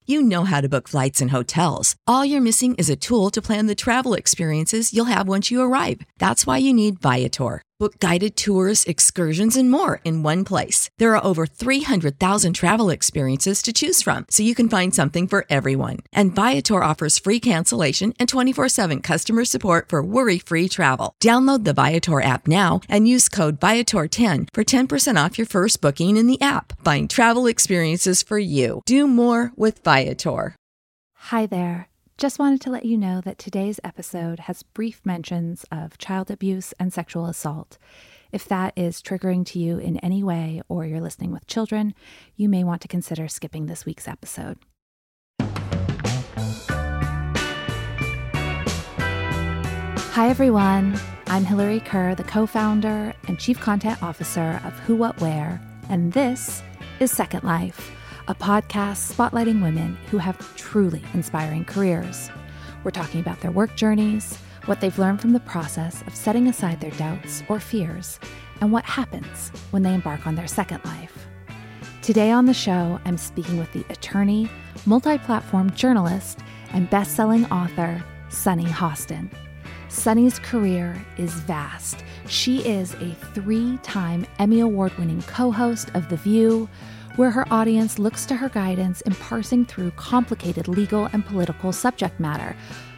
You know how to book flights and hotels. All you're missing is a tool to plan the travel experiences you'll have once you arrive. That's why you need Viator. Book guided tours, excursions, and more in one place. There are over 300,000 travel experiences to choose from, so you can find something for everyone. And Viator offers free cancellation and 24/7 customer support for worry-free travel. Download the Viator app now and use code Viator10 for 10% off your first booking in the app. Find travel experiences for you. Do more with Viator. Hi there. Just wanted to let you know that today's episode has brief mentions of child abuse and sexual assault. If that is triggering to you in any way, or you're listening with children, you may want to consider skipping this week's episode. Hi everyone, I'm Hillary Kerr, the co-founder and chief content officer of Who What Wear, and this is Second Life, a podcast spotlighting women who have truly inspiring careers. We're talking about their work journeys, what they've learned from the process of setting aside their doubts or fears, and what happens when they embark on their second life. Today on the show, I'm speaking with the attorney, multi-platform journalist, and best-selling author, Sunny Hostin. Sunny's career is vast. She is a 3-time Emmy Award-winning co-host of The View, where her audience looks to her guidance in parsing through complicated legal and political subject matter.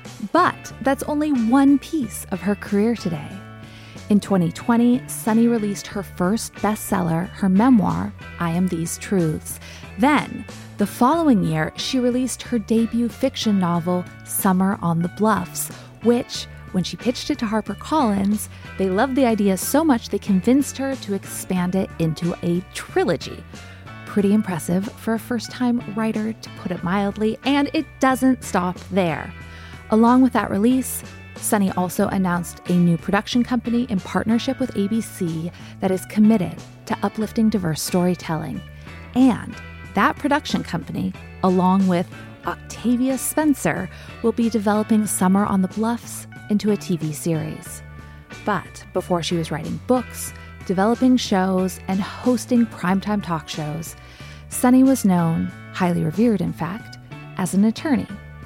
But that's only one piece of her career today. In 2020, Sunny released her first bestseller, her memoir, I Am These Truths. Then, the following year, she released her debut fiction novel, Summer on the Bluffs, which, when she pitched it to HarperCollins, they loved the idea so much they convinced her to expand it into a trilogy. Pretty impressive for a first-time writer, to put it mildly, and it doesn't stop there. Along with that release, Sunny also announced a new production company in partnership with ABC that is committed to uplifting diverse storytelling. And that production company, along with Octavia Spencer, will be developing Summer on the Bluffs into a TV series. But before she was writing books, developing shows, and hosting primetime talk shows, Sunny was known, highly revered in fact, as an attorney.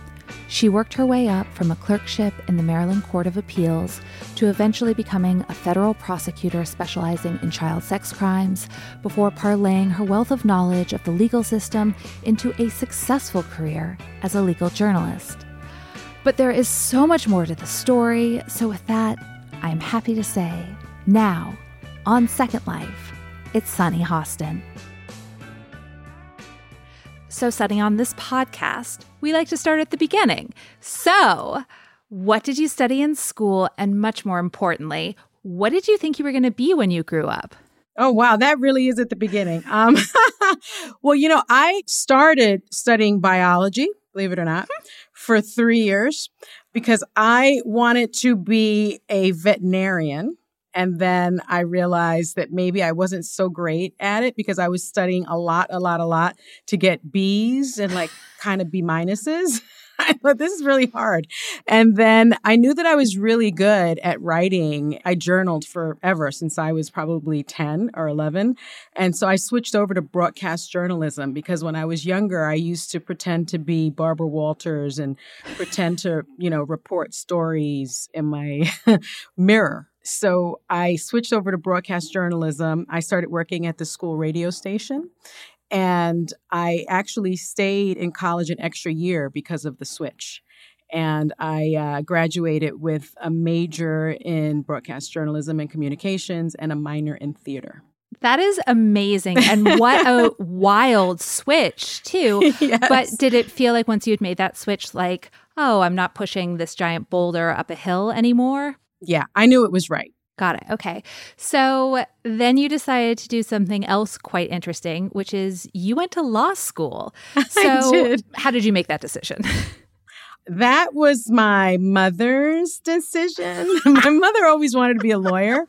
She worked her way up from a clerkship in the Maryland Court of Appeals to eventually becoming a federal prosecutor specializing in child sex crimes, before parlaying her wealth of knowledge of the legal system into a successful career as a legal journalist. But there is so much more to the story, so with that, I am happy to say, now, on Second Life, it's Sunny Hostin. So, Sunny, on this podcast, we like to start at the beginning. So, what did you study in school? And much more importantly, what did you think you were going to be when you grew up? Oh, wow. That really is at the beginning. Well, I started studying biology, believe it or not, for 3 years because I wanted to be a veterinarian. And then I realized that maybe I wasn't so great at it because I was studying a lot to get B's and kind of B minuses. I thought this is really hard. And then I knew that I was really good at writing. I journaled forever since I was probably 10 or 11. And so I switched over to broadcast journalism because when I was younger, I used to pretend to be Barbara Walters and pretend to, report stories in my mirror. So I switched over to broadcast journalism. I started working at the school radio station, and I actually stayed in college an extra year because of the switch. And I graduated with a major in broadcast journalism and communications and a minor in theater. That is amazing. And what a wild switch, too. Yes. But did it feel like once you had made that switch, oh, I'm not pushing this giant boulder up a hill anymore? Yeah, I knew it was right. Got it. Okay. So then you decided to do something else quite interesting, which is you went to law school. So I did. How did you make that decision? That was my mother's decision. My mother always wanted to be a lawyer.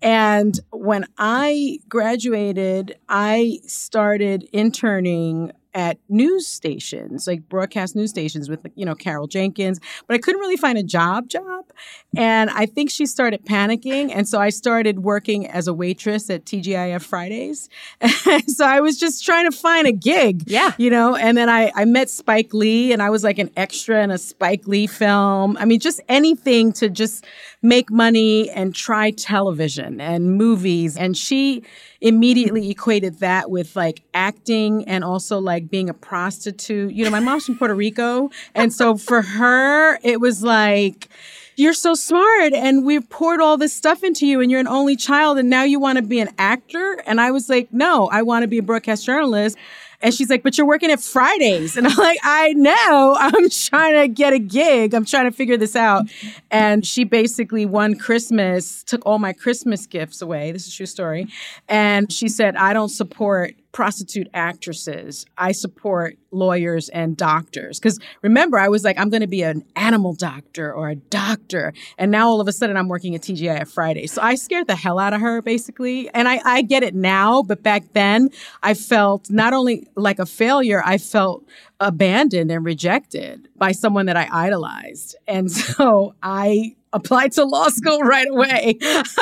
And when I graduated, I started interning at news stations, like broadcast news stations with, Carol Jenkins, but I couldn't really find a job. And I think she started panicking. And so I started working as a waitress at TGIF Fridays. So I was just trying to find a gig, and then I met Spike Lee, and I was like an extra in a Spike Lee film. I mean, just anything to just make money and try television and movies. And she immediately equated that with like acting and also like being a prostitute. My mom's from Puerto Rico. And so for her, it was like, you're so smart and we've poured all this stuff into you and you're an only child and now you want to be an actor? And I was like, no, I want to be a broadcast journalist. And she's like, but you're working at Fridays. And I'm like, I know. I'm trying to get a gig. I'm trying to figure this out. And she basically one Christmas took all my Christmas gifts away. This is a true story. And she said, I don't support prostitute actresses. I support lawyers and doctors. Because remember, I was like, I'm going to be an animal doctor or a doctor. And now all of a sudden I'm working at TGIF Friday. So I scared the hell out of her, basically. And I get it now. But back then I felt not only like a failure, I felt abandoned and rejected by someone that I idolized. And so I applied to law school right away.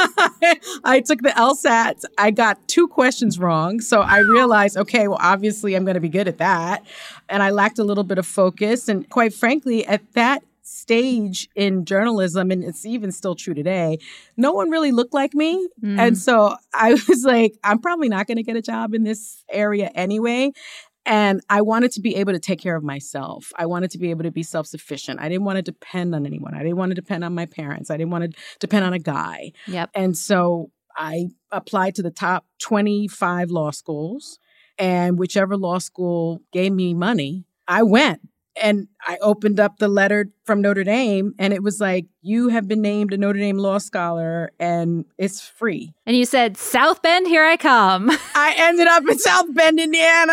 I took the LSAT. I got 2 questions wrong. So I realized, okay, well, obviously I'm going to be good at that. And I lacked a little bit of focus. And quite frankly, at that stage in journalism, and it's even still true today, no one really looked like me. And so I was like, I'm probably not going to get a job in this area anyway. And I wanted to be able to take care of myself. I wanted to be able to be self-sufficient. I didn't want to depend on anyone. I didn't want to depend on my parents. I didn't want to depend on a guy. Yep. And so I applied to the top 25 law schools. And whichever law school gave me money, I went. And I opened up the letter from Notre Dame and it was like, you have been named a Notre Dame law scholar and it's free. And you said, South Bend, here I come. I ended up in South Bend, Indiana.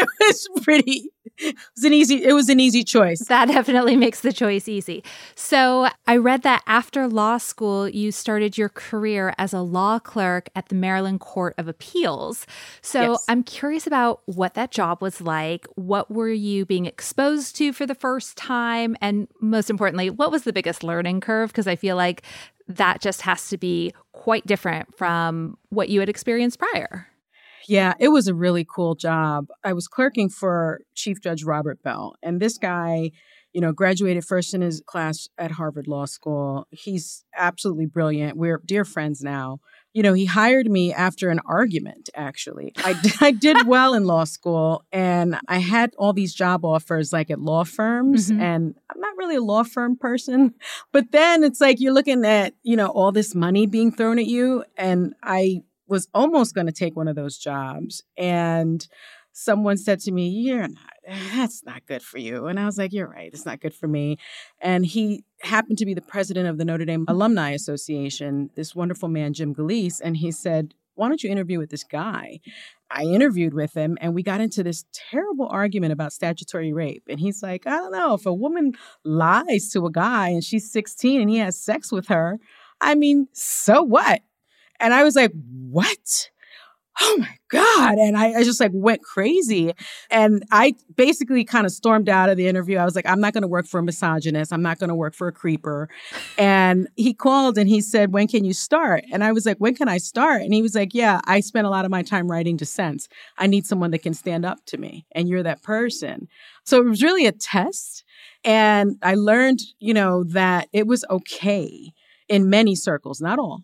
It was an easy choice. That definitely makes the choice easy. So I read that after law school, you started your career as a law clerk at the Maryland Court of Appeals. So Yes. I'm curious about what that job was like. What were you being exposed to for the first time? And most importantly, what was the biggest learning curve? Because I feel like that just has to be quite different from what you had experienced prior. Yeah, it was a really cool job. I was clerking for Chief Judge Robert Bell. And this guy, graduated first in his class at Harvard Law School. He's absolutely brilliant. We're dear friends now. He hired me after an argument, actually. I did well in law school and I had all these job offers like at law firms. Mm-hmm. And I'm not really a law firm person. But then it's like you're looking at, all this money being thrown at you. And I was almost going to take one of those jobs. And someone said to me, that's not good for you. And I was like, you're right. It's not good for me. And he happened to be the president of the Notre Dame Alumni Association, this wonderful man, Jim Galeese. And he said, why don't you interview with this guy? I interviewed with him and we got into this terrible argument about statutory rape. And he's like, I don't know, if a woman lies to a guy and she's 16 and he has sex with her, I mean, so what? And I was like, what? Oh my God. And I just like went crazy. And I basically kind of stormed out of the interview. I was like, I'm not going to work for a misogynist. I'm not going to work for a creeper. And he called and he said, when can you start? And I was like, when can I start? And he was like, yeah, I spent a lot of my time writing dissents. I need someone that can stand up to me. And you're that person. So it was really a test. And I learned, that it was okay in many circles, not all,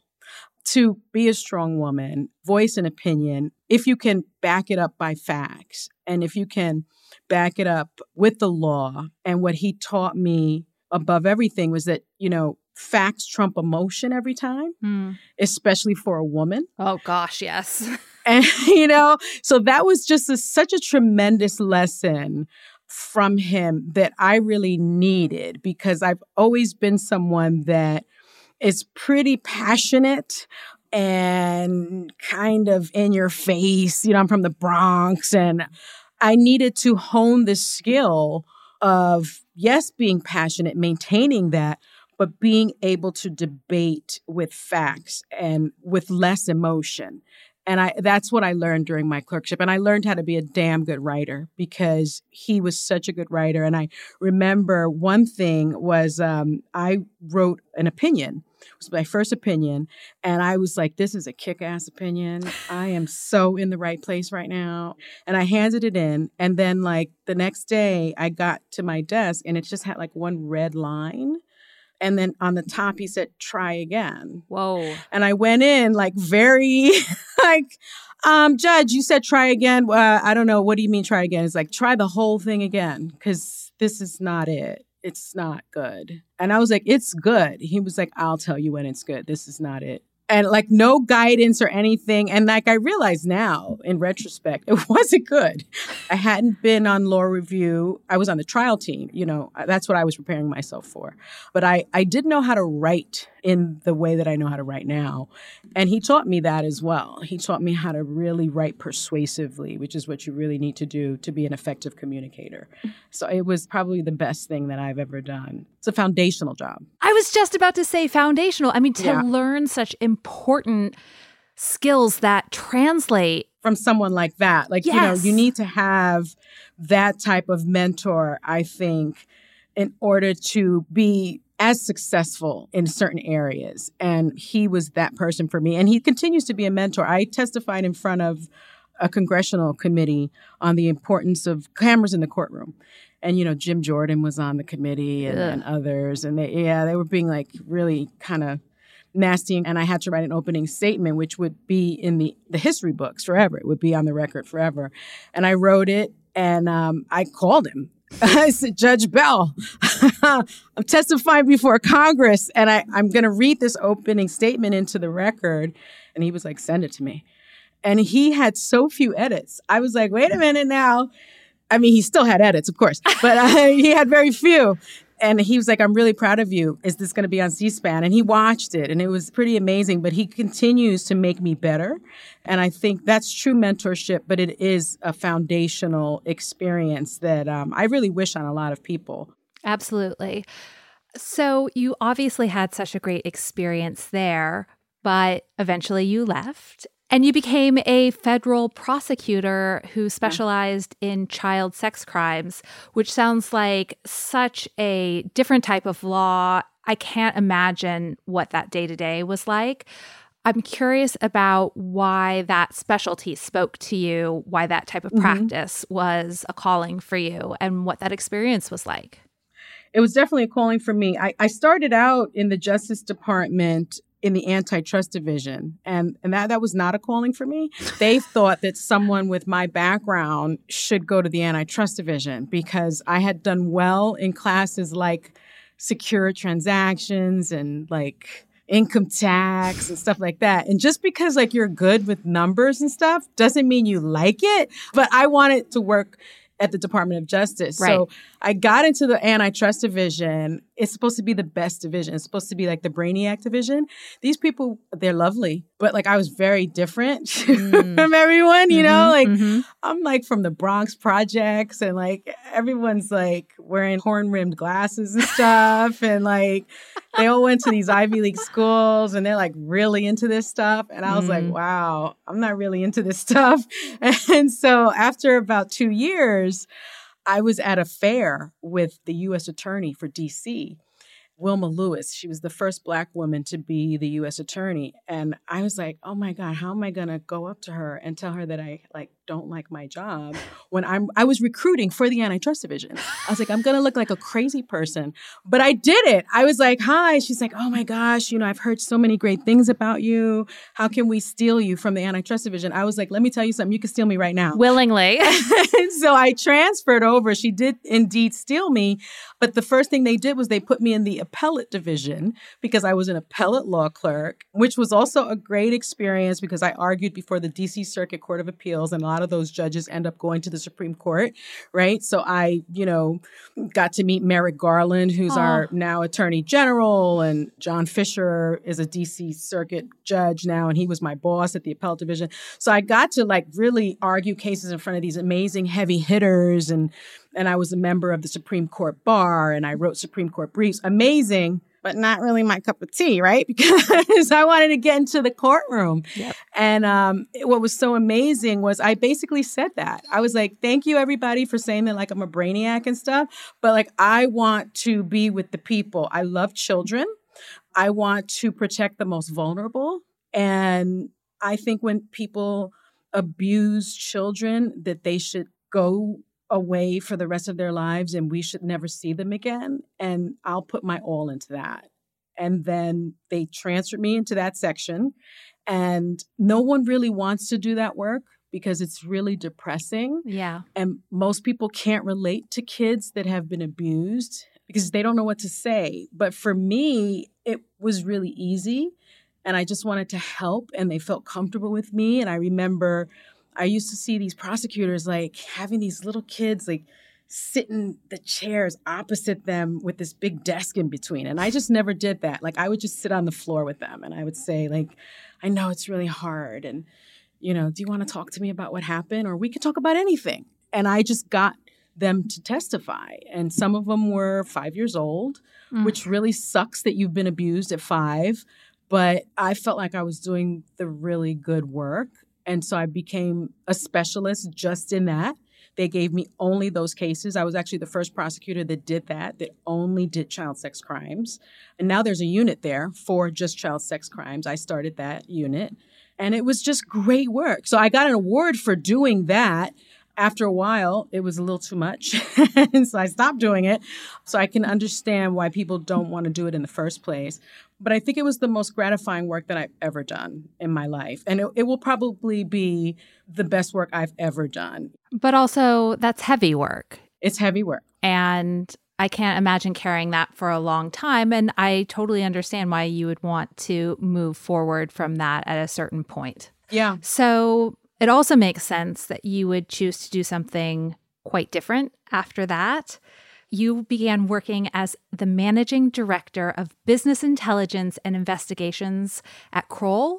to be a strong woman, voice an opinion, if you can back it up by facts, and if you can back it up with the law. And what he taught me above everything was that, facts trump emotion every time, especially for a woman. Oh, gosh, yes. And, so that was just such a tremendous lesson from him that I really needed, because I've always been someone that is pretty passionate and kind of in your face. I'm from the Bronx and I needed to hone the skill of, yes, being passionate, maintaining that, but being able to debate with facts and with less emotion. And that's what I learned during my clerkship. And I learned how to be a damn good writer because he was such a good writer. And I remember one thing was I wrote an opinion. It was my first opinion. And I was like, this is a kick-ass opinion. I am so in the right place right now. And I handed it in. And then like the next day I got to my desk and it just had like one red line. And then on the top, he said, try again. Whoa. And I went in like very like, Judge, you said try again. I don't know. What do you mean try again? It's like, try the whole thing again because this is not it. It's not good. And I was like, it's good. He was like, I'll tell you when it's good. This is not it. And like no guidance or anything. And like I realize now in retrospect, it wasn't good. I hadn't been on law review. I was on the trial team. You know, that's what I was preparing myself for. But I did know how to write in the way that I know how to write now. And he taught me that as well. He taught me how to really write persuasively, which is what you really need to do to be an effective communicator. So it was probably the best thing that I've ever done. It's a foundational job. I was just about to say foundational. I mean, to learn such important skills that translate from someone like that. Like, you know, you need to have that type of mentor, I think, in order to be as successful in certain areas. And he was that person for me. And he continues to be a mentor. I testified in front of a congressional committee on the importance of cameras in the courtroom. And, you know, Jim Jordan was on the committee and others. And they were being like really kind of nasty. And I had to write an opening statement, which would be in the history books forever. It would be on the record forever. And I wrote it and I called him. I said, Judge Bell, I'm testifying before Congress and I'm going to read this opening statement into the record. And he was like, send it to me. And he had so few edits. I was like, wait a minute now. I mean, he still had edits, of course, but he had very few. And he was like, I'm really proud of you. Is this going to be on C-SPAN? And he watched it and it was pretty amazing, but he continues to make me better. And I think that's true mentorship, but it is a foundational experience that I really wish on a lot of people. Absolutely. So you obviously had such a great experience there, but eventually you left. And you became a federal prosecutor who specialized in child sex crimes, which sounds like such a different type of law. I can't imagine what that day-to-day was like. I'm curious about why that specialty spoke to you, why that type of practice was a calling for you, and what that experience was like. It was definitely a calling for me. I started out in the Justice Department in the antitrust division. And that was not a calling for me. They thought that someone with my background should go to the antitrust division because I had done well in classes like secure transactions and like income tax and stuff like that. And just because like you're good with numbers and stuff doesn't mean you like it. But I wanted to work at the Department of Justice. Right. So I got into the antitrust division. It's supposed to be the best division. It's supposed to be like the Brainiac division. These people, they're lovely, but like I was very different from everyone, you know, like I'm like from the Bronx projects and like everyone's like wearing horn-rimmed glasses and stuff. And like they all went to these Ivy League schools and they're like really into this stuff. And I was like, wow, I'm not really into this stuff. And so after about 2 years, I was at a fair with the U.S. Attorney for D.C., Wilma Lewis. She was the first Black woman to be the U.S. Attorney. And I was like, oh my God, how am I going to go up to her and tell her that I like don't like my job when I was recruiting for the antitrust division. I was like, I'm going to look like a crazy person, but I did it. I was like, hi. She's like, oh my gosh, you know, I've heard so many great things about you. How can we steal you from the antitrust division? I was like, let me tell you something. You can steal me right now. Willingly. So I transferred over. She did indeed steal me. But the first thing they did was they put me in the appellate division because I was an appellate law clerk, which was also a great experience because I argued before the D.C. Circuit Court of Appeals, and a lot of those judges end up going to the Supreme Court, right? So I, you know, got to meet Merrick Garland, who's our now Attorney General, and John Fisher is a D.C. Circuit judge now, and he was my boss at the appellate division. So I got to like really argue cases in front of these amazing heavy hitters, and I was a member of the Supreme Court Bar, and I wrote Supreme Court briefs. Amazing. but not really my cup of tea, right? Because I wanted to get into the courtroom. Yep. And what was so amazing was I basically said that. I was like, thank you, everybody, for saying that like I'm a brainiac and stuff. But like, I want to be with the people. I love children. I want to protect the most vulnerable. And I think when people abuse children, that they should go away for the rest of their lives and we should never see them again. And I'll put my all into that. And then they transferred me into that section. And no one really wants to do that work because it's really depressing. Yeah. And most people can't relate to kids that have been abused because they don't know what to say. But for me, it was really easy. And I just wanted to help. And they felt comfortable with me. And I remember I used to see these prosecutors like having these little kids like sit in the chairs opposite them with this big desk in between. And I just never did that. Like I would just sit on the floor with them and I would say like, I know it's really hard. And, you know, do you want to talk to me about what happened? Or we could talk about anything. And I just got them to testify. And some of them were 5 years old, which really sucks that you've been abused at 5. But I felt like I was doing the really good work. And so I became a specialist just in that. They gave me only those cases. I was actually the first prosecutor that did that only did child sex crimes. And now there's a unit there for just child sex crimes. I started that unit. And it was just great work. So I got an award for doing that. After a while, it was a little too much. And so I stopped doing it. So I can understand why people don't want to do it in the first place. But I think it was the most gratifying work that I've ever done in my life. And it will probably be the best work I've ever done. But also, that's heavy work. It's heavy work. And I can't imagine carrying that for a long time. And I totally understand why you would want to move forward from that at a certain point. Yeah. So it also makes sense that you would choose to do something quite different after that. You began working as the managing director of business intelligence and investigations at Kroll.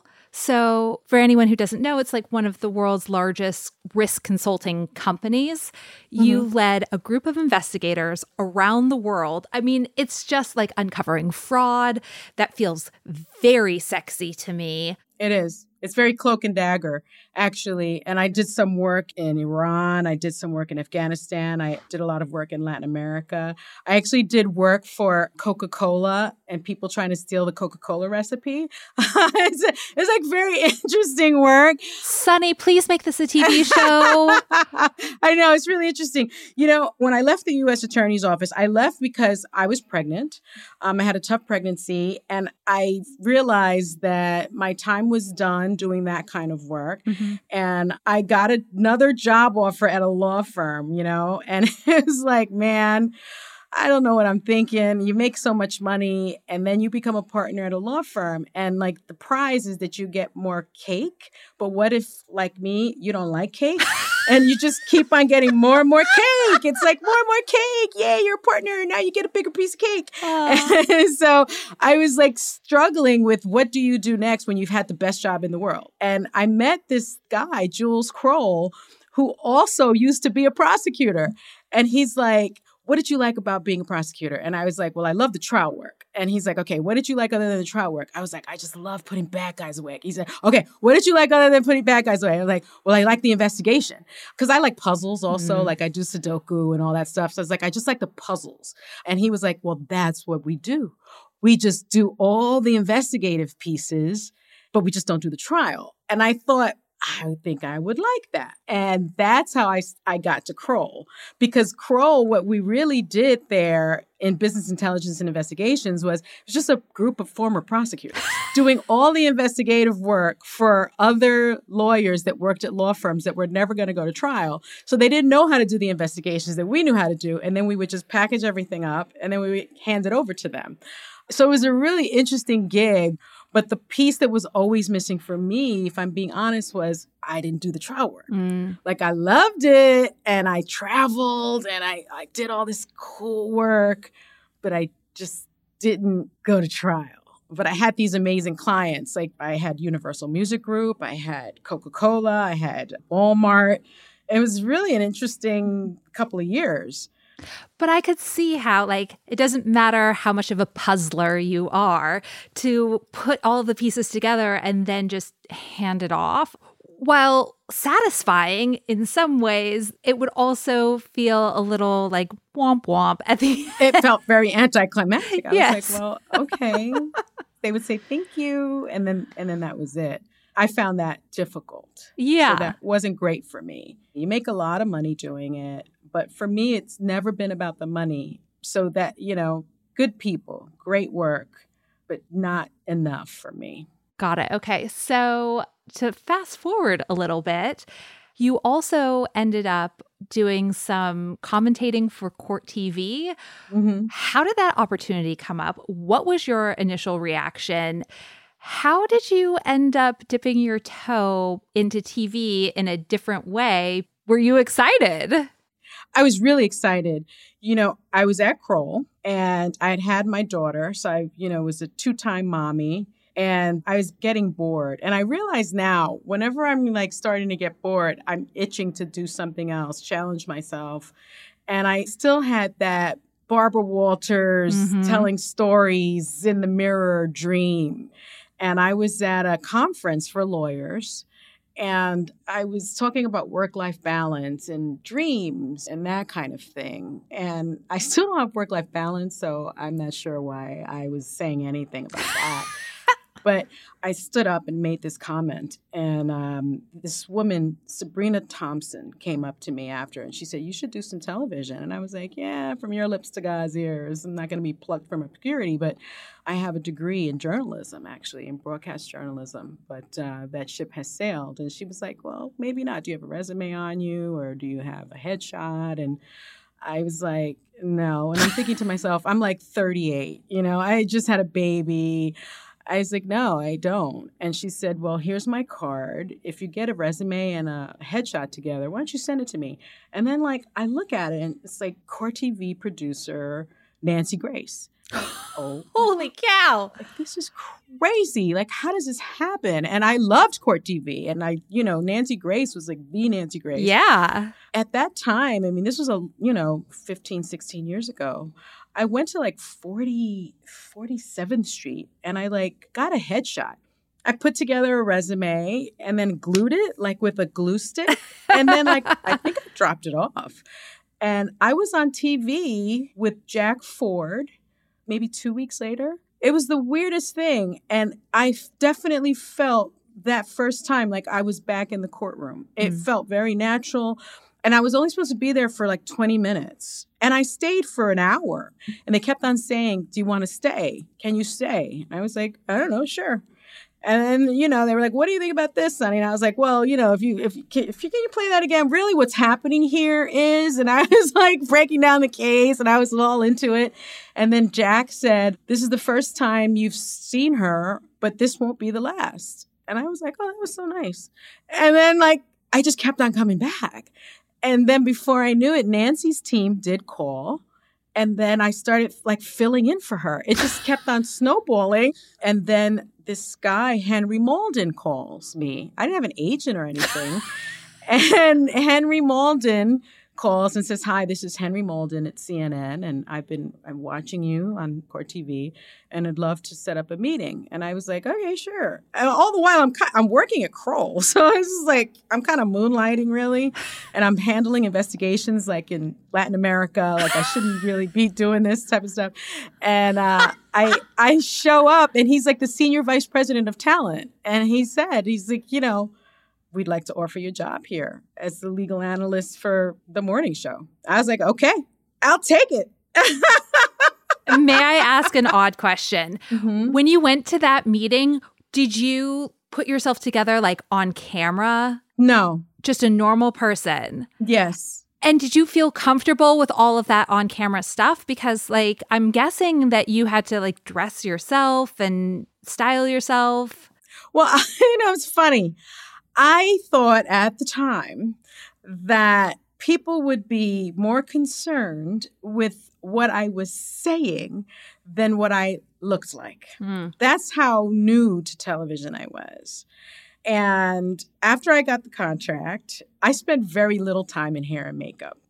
So for anyone who doesn't know, it's like one of the world's largest risk consulting companies. You led a group of investigators around the world. I mean, it's just like uncovering fraud. That feels very sexy to me. It is. It's very cloak and dagger, actually. And I did some work in Iran. I did some work in Afghanistan. I did a lot of work in Latin America. I actually did work for Coca-Cola and people trying to steal the Coca-Cola recipe. It's like very interesting work. Sunny, please make this a TV show. I know. It's really interesting. You know, when I left the U.S. Attorney's Office, I left because I was pregnant. I had a tough pregnancy and I realized that my time was done doing that kind of work. And I got another job offer at a law firm, you know, and it was like, man, I don't know what I'm thinking. You make so much money and then you become a partner at a law firm. And like the prize is that you get more cake. But what if, like me, you don't like cake? And you just keep on getting more and more cake. It's like more and more cake. Yay, you're a partner. Now you get a bigger piece of cake. And so I was like struggling with what do you do next when you've had the best job in the world? And I met this guy, Jules Kroll, who also used to be a prosecutor. And he's like, what did you like about being a prosecutor? And I was like, well, I love the trial work. And he's like, okay, what did you like other than the trial work? I was like, I just love putting bad guys away. He said, okay, what did you like other than putting bad guys away? I was like, well, I like the investigation because I like puzzles also. Like I do Sudoku and all that stuff. So I was like, I just like the puzzles. And he was like, well, that's what we do. We just do all the investigative pieces, but we just don't do the trial. And I thought, I think I would like that. And that's how I got to Kroll. Because Kroll, what we really did there in business intelligence and investigations was just a group of former prosecutors doing all the investigative work for other lawyers that worked at law firms that were never going to go to trial. So they didn't know how to do the investigations that we knew how to do. And then we would just package everything up and then we would hand it over to them. So it was a really interesting gig. But the piece that was always missing for me, if I'm being honest, was I didn't do the trial work. Like I loved it and I traveled and I did all this cool work, but I just didn't go to trial. But I had these amazing clients. Like I had Universal Music Group, I had Coca-Cola, I had Walmart. It was really an interesting couple of years. But I could see how, like, it doesn't matter how much of a puzzler you are to put all of the pieces together and then just hand it off. While satisfying in some ways, it would also feel a little like womp womp at the end. It felt very anticlimactic. I Yes. was like, well, okay. They would say thank you, and then that was it. I found that difficult. Yeah. So that wasn't great for me. You make a lot of money doing it, but for me, it's never been about the money. So that, good people, great work, but not enough for me. Got it. Okay. So to fast forward a little bit, you also ended up doing some commentating for Court TV. Mm-hmm. How did that opportunity come up? What was your initial reaction? How did you end up dipping your toe into TV in a different way? Were you excited? I was really excited. I was at Kroll and I had my daughter. So I, was a 2-time mommy. And I was getting bored. And I realize now, whenever I'm like starting to get bored, I'm itching to do something else, challenge myself. And I still had that Barbara Walters telling stories in the mirror dream. And I was at a conference for lawyers. And I was talking about work-life balance and dreams and that kind of thing. And I still don't have work-life balance, so I'm not sure why I was saying anything about that. But I stood up and made this comment. And this woman, Sabrina Thompson, came up to me after and she said, you should do some television. And I was like, yeah, from your lips to God's ears. I'm not going to be plucked from obscurity, but I have a degree in journalism, actually, in broadcast journalism. But that ship has sailed. And she was like, well, maybe not. Do you have a resume on you or do you have a headshot? And I was like, no. And I'm thinking to myself, I'm like 38. I just had a baby. I was like, no, I don't. And she said, well, here's my card. If you get a resume and a headshot together, why don't you send it to me? And then, I look at it, and it's like Court TV producer Nancy Grace. Oh, holy cow. This is crazy. How does this happen? And I loved Court TV. And Nancy Grace was like the Nancy Grace. Yeah. At that time, this was 15, 16 years ago. I went to 47th Street and I got a headshot. I put together a resume and then glued it with a glue stick. And then I think I dropped it off. And I was on TV with Jack Ford maybe 2 weeks later. It was the weirdest thing. And I definitely felt that first time I was back in the courtroom. It felt very natural. And I was only supposed to be there for 20 minutes. And I stayed for an hour. And they kept on saying, do you want to stay? Can you stay? And I was like, I don't know, sure. And then, they were like, what do you think about this, Sonny? And I was like, well, if you can you play that again? Really what's happening here is, and I was breaking down the case and I was all into it. And then Jack said, this is the first time you've seen her, but this won't be the last. And I was like, oh, that was so nice. And then I just kept on coming back. And then before I knew it, Nancy's team did call. And then I started filling in for her. It just kept on snowballing. And then this guy, Henry Malden, calls me. I didn't have an agent or anything. And Henry Malden calls and says, hi, this is Henry Malden at CNN. And I'm watching you on Court TV and I'd love to set up a meeting. And I was like, okay, sure. And all the while I'm working at Kroll. So I was just I'm kind of moonlighting really. And I'm handling investigations in Latin America. I shouldn't really be doing this type of stuff. And I show up and he's the senior vice president of talent. And he's like, we'd like to offer you a job here as the legal analyst for the morning show. I was like, okay, I'll take it. May I ask an odd question? Mm-hmm. When you went to that meeting, did you put yourself together on camera? No. Just a normal person? Yes. And did you feel comfortable with all of that on camera stuff? Because I'm guessing that you had to dress yourself and style yourself. Well, it's funny. I thought at the time that people would be more concerned with what I was saying than what I looked like. That's how new to television I was. And after I got the contract, I spent very little time in hair and makeup.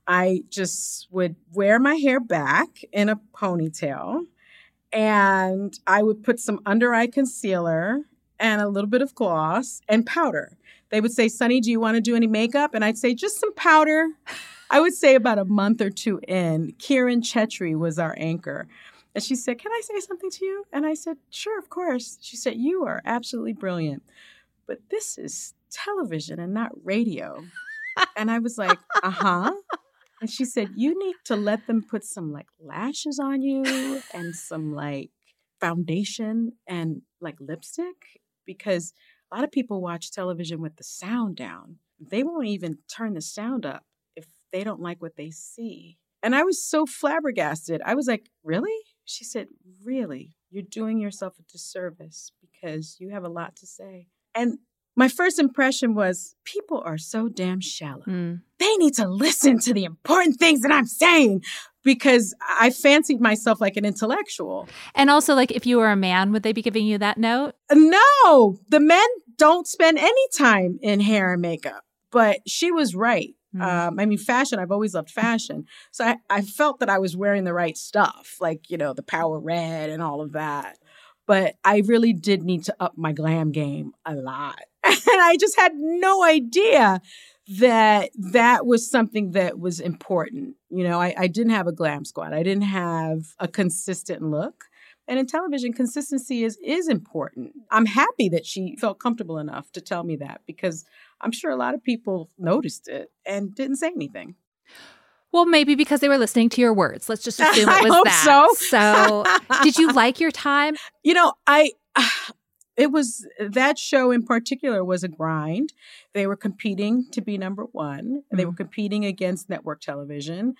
I just would wear my hair back in a ponytail, and I would put some under eye concealer and a little bit of gloss and powder. They would say, Sunny, do you want to do any makeup? And I'd say, just some powder. I would say about a month or two in, Kiran Chetri was our anchor. And she said, can I say something to you? And I said, sure, of course. She said, you are absolutely brilliant, but this is television and not radio. And I was like, uh-huh. And she said, you need to let them put some like lashes on you and some like foundation and like lipstick, because a lot of people watch television with the sound down. They won't even turn the sound up if they don't like what they see. And I was so flabbergasted. I was like, really? She said, really? You're doing yourself a disservice because you have a lot to say. And my first impression was, people are so damn shallow. They need to listen to the important things that I'm saying, because I fancied myself like an intellectual. And also, like, if you were a man, would they be giving you that note? No, the men don't spend any time in hair and makeup. But she was right. I mean, fashion, I've always loved fashion. So I felt that I was wearing the right stuff, like, you know, the Power Red and all of that. But I really did need to up my glam game a lot. And I just had no idea that that was something that was important. You know, I didn't have a glam squad. I didn't have a consistent look. And in television, consistency is important. I'm happy that she felt comfortable enough to tell me that, because I'm sure a lot of people noticed it and didn't say anything. Well, maybe because they were listening to your words. Let's just assume it was I hope that. so. Did you like your time? You know, it was, that show in particular was a grind. They were competing to be number one. They were competing against network television.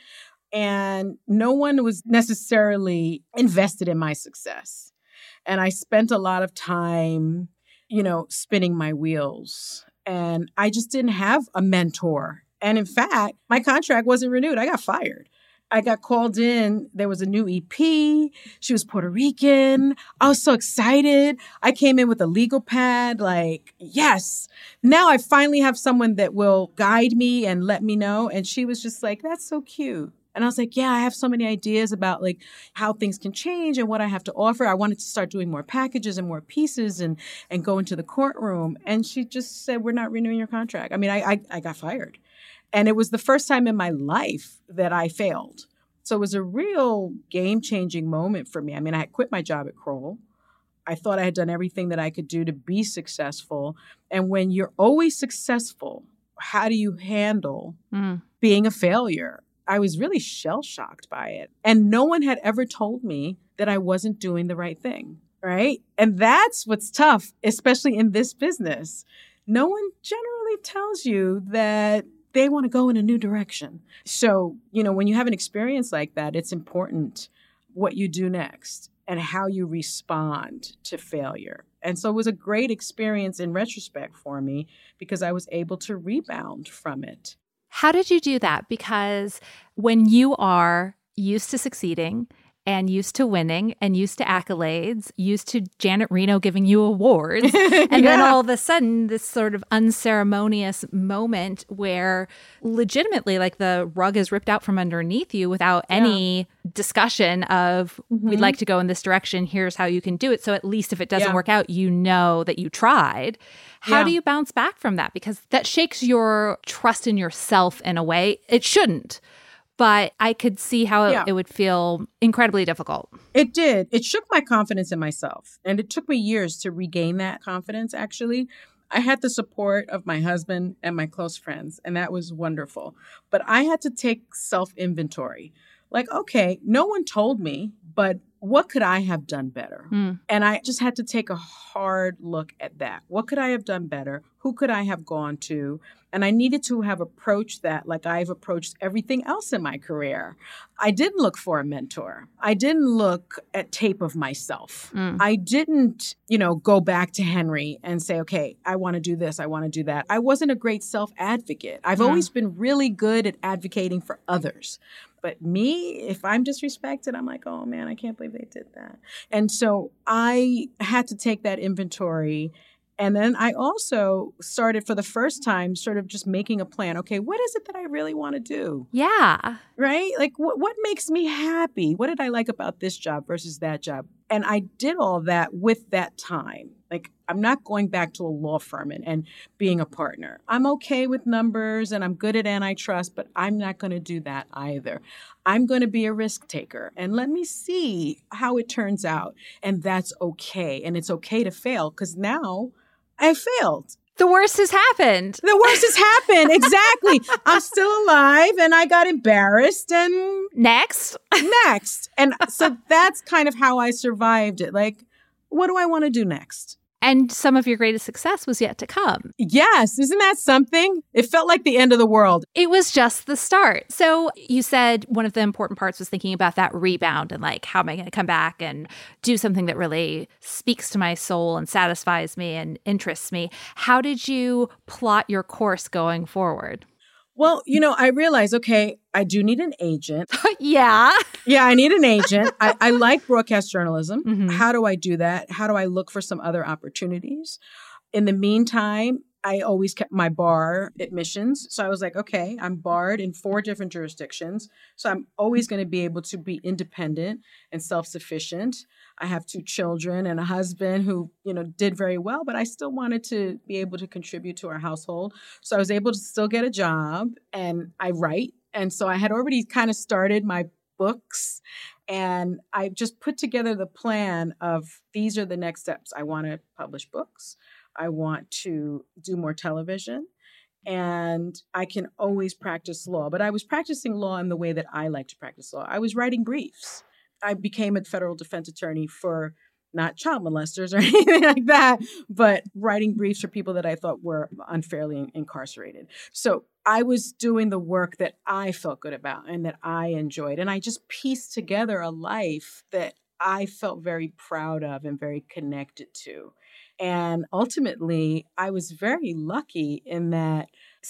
And no one was necessarily invested in my success. And I spent a lot of time, you know, spinning my wheels. And I just didn't have a mentor. And in fact, my contract wasn't renewed. I got fired. I got called in. There was a new EP. She was Puerto Rican. I was so excited. I came in with a legal pad, like, yes, now I finally have someone that will guide me and let me know. And she was just like, that's so cute. And I was like, yeah, I have so many ideas about like how things can change and what I have to offer. I wanted to start doing more packages and more pieces and go into the courtroom. And she just said, we're not renewing your contract. I mean, I got fired. And it was the first time in my life that I failed. So it was a real game-changing moment for me. I mean, I had quit my job at Kroll. I thought I had done everything that I could do to be successful. And when you're always successful, how do you handle being a failure? I was really shell-shocked by it. And no one had ever told me that I wasn't doing the right thing, right? And that's what's tough, especially in this business. No one generally tells you that they want to go in a new direction. So, you know, when you have an experience like that, it's important what you do next and how you respond to failure. And so it was a great experience in retrospect for me because I was able to rebound from it. How did you do that? Because when you are used to succeeding and used to winning and used to accolades, used to Janet Reno giving you awards, and then all of a sudden this sort of unceremonious moment where legitimately like the rug is ripped out from underneath you without any discussion of we'd like to go in this direction, here's how you can do it. So at least if it doesn't work out, you know that you tried. How do you bounce back from that? Because that shakes your trust in yourself in a way. It shouldn't. But I could see how it would feel incredibly difficult. It did. It shook my confidence in myself. And it took me years to regain that confidence, actually. I had the support of my husband and my close friends, and that was wonderful. But I had to take self-inventory. Like, okay, no one told me, but what could I have done better? And I just had to take a hard look at that. What could I have done better? Who could I have gone to? And I needed to have approached that like I've approached everything else in my career. I didn't look for a mentor. I didn't look at tape of myself. I didn't, go back to Henry and say, okay, I want to do this. I want to do that. I wasn't a great self-advocate. I've always been really good at advocating for others. But me, if I'm disrespected, I'm like, oh, man, I can't believe they did that. And so I had to take that inventory And then I also started for the first time sort of just making a plan. Okay, what is it that I really want to do? Yeah. Right? Like, what makes me happy? What did I like about this job versus that job? And I did all that with that time. Like, I'm not going back to a law firm and being a partner. I'm okay with numbers and I'm good at antitrust, but I'm not going to do that either. I'm going to be a risk taker and let me see how it turns out. And that's okay. And it's okay to fail because now I failed. The worst has happened. The worst has happened. Exactly. I'm still alive and I got embarrassed and Next. And so that's kind of how I survived it. Like, what do I want to do next? And some of your greatest success was yet to come. Yes. Isn't that something? It felt like the end of the world. It was just the start. So you said one of the important parts was thinking about that rebound and like, how am I going to come back and do something that really speaks to my soul and satisfies me and interests me? How did you plot your course going forward? Well, I realized, okay, I do need an agent. Yeah. Yeah, I need an agent. I like broadcast journalism. Mm-hmm. How do I do that? How do I look for some other opportunities? In the meantime, I always kept my bar admissions. So I was like, okay, I'm barred in 4 different jurisdictions. So I'm always going to be able to be independent and self-sufficient. I have 2 children and a husband who, did very well, but I still wanted to be able to contribute to our household. So I was able to still get a job and I write. And so I had already kind of started my books and I just put together the plan of these are the next steps. I want to publish books. I want to do more television and I can always practice law, but I was practicing law in the way that I like to practice law. I was writing briefs. I became a federal defense attorney for not child molesters or anything like that, but writing briefs for people that I thought were unfairly incarcerated. So I was doing the work that I felt good about and that I enjoyed. And I just pieced together a life that I felt very proud of and very connected to. And ultimately, I was very lucky in that